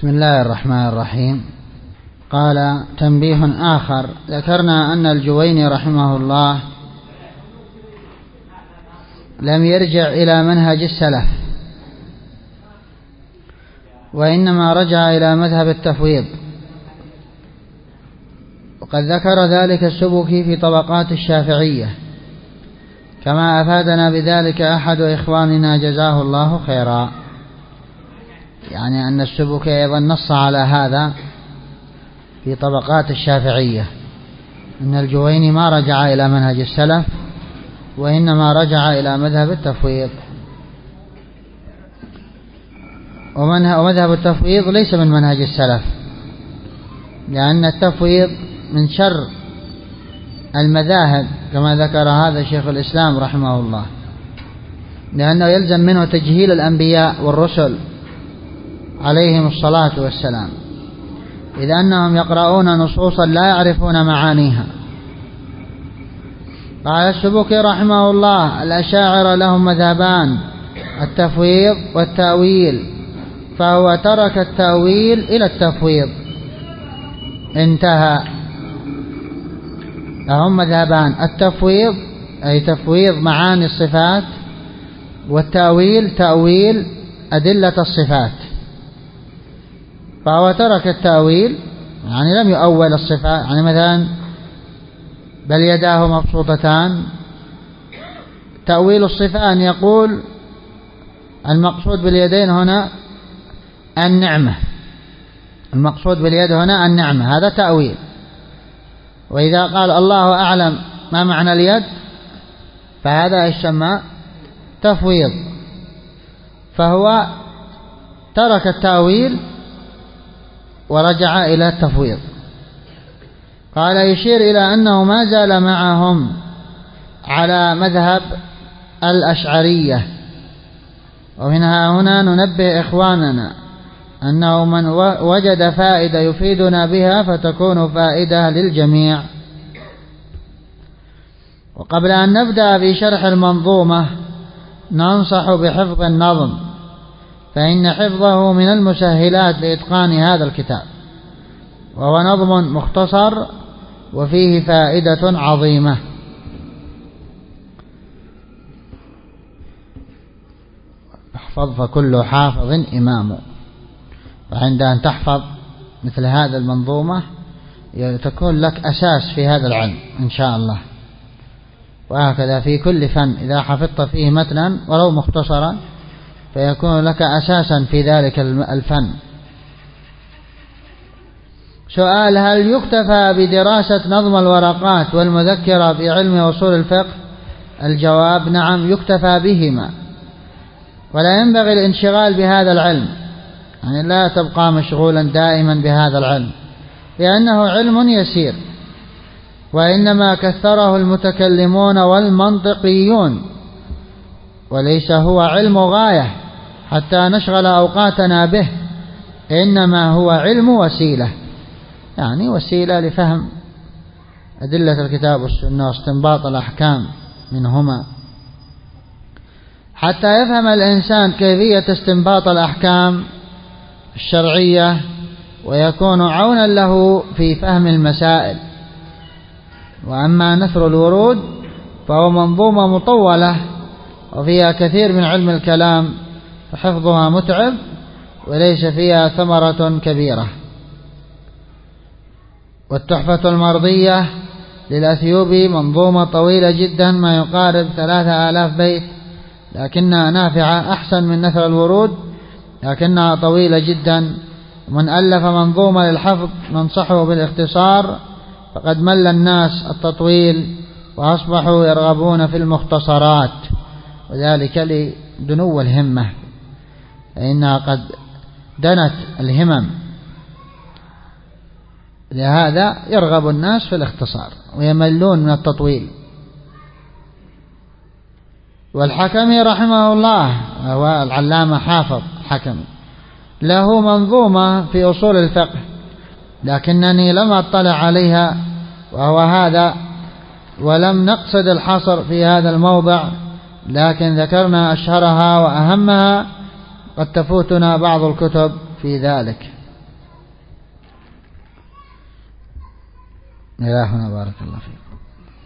بسم الله الرحمن الرحيم. قال: تنبيه آخر، ذكرنا أن الجويني رحمه الله لم يرجع إلى منهج السلف، وإنما رجع إلى مذهب التفويض، وقد ذكر ذلك السبكي في طبقات الشافعية، كما أفادنا بذلك أحد إخواننا جزاه الله خيرا، يعني أن السبكي أيضا نص على هذا في طبقات الشافعية، أن الجويني ما رجع إلى منهج السلف وإنما رجع إلى مذهب التفويض. ومذهب التفويض ليس من منهج السلف، لأن التفويض من شر المذاهب، كما ذكر هذا شيخ الإسلام رحمه الله، لأنه يلزم منه تجهيل الأنبياء والرسل عليهم الصلاة والسلام، إذ أنهم يقرؤون نصوصا لا يعرفون معانيها. قال السبكي رحمه الله: الأشاعرة لهم مذهبان، التفويض والتأويل، فهو ترك التأويل إلى التفويض، انتهى. لهم مذهبان: التفويض أي تفويض معاني الصفات، والتأويل تأويل أدلة الصفات. فهو ترك التأويل، يعني لم يؤول الصفات، يعني مثلا بل يداه مبسوطتان، تأويل الصفة أن يقول المقصود باليدين هنا النعمة، المقصود باليد هنا النعمة، هذا تأويل. وإذا قال الله أعلم ما معنى اليد، فهذا يسمى تفويض. فهو ترك التأويل ورجع إلى التفويض. قال: يشير إلى أنه ما زال معهم على مذهب الأشعرية. ومنها هنا ننبه إخواننا أنه من وجد فائدة يفيدنا بها فتكون فائدة للجميع. وقبل أن نبدأ بشرح المنظومة ننصح بحفظ النظم، فإن حفظه من المسهلات لإتقان هذا الكتاب، وهو نظم مختصر وفيه فائدة عظيمة. احفظ فكل حافظ إمام. وعند أن تحفظ مثل هذا المنظومة تكون لك أساس في هذا العلم إن شاء الله. وهكذا في كل فن، إذا حفظت فيه متنا ولو مختصرا فيكون لك أساسا في ذلك الفن. سؤال: هل يكتفى بدراسة نظم الورقات والمذكرة في علم أصول الفقه؟ الجواب: نعم، يكتفى بهما، ولا ينبغي الانشغال بهذا العلم، يعني لا تبقى مشغولا دائما بهذا العلم، لأنه علم يسير، وإنما كثره المتكلمون والمنطقيون، وليس هو علم غاية حتى نشغل أوقاتنا به، إنما هو علم وسيلة، يعني وسيلة لفهم أدلة الكتاب والسنة واستنباط الأحكام منهما، حتى يفهم الإنسان كيفية استنباط الأحكام الشرعية ويكون عونا له في فهم المسائل. وأما نثر الورود فهو منظومة مطولة وفيها كثير من علم الكلام، فحفظها متعب وليس فيها ثمرة كبيرة. والتحفة المرضية للأثيوبي منظومة طويلة جدا، ما يقارب 3000 بيت، لكنها نافعة أحسن من نثر الورود، لكنها طويلة جدا. ومن ألف منظومة للحفظ ننصحه بالاختصار، فقد مل الناس التطويل وأصبحوا يرغبون في المختصرات، وذلك لدنو الهمة، فإنها قد دنت الهمم، لهذا يرغب الناس في الاختصار ويملون من التطويل. والحكمي رحمه الله، هو العلامة حافظ حكمي، له منظومة في أصول الفقه، لكنني لم أطلع عليها، وهو هذا، ولم نقصد الحصر في هذا الموضع، لكن ذكرنا أشهرها وأهمها، قد تفوتنا بعض الكتب في ذلك. إلى هنا بارك الله فيكم.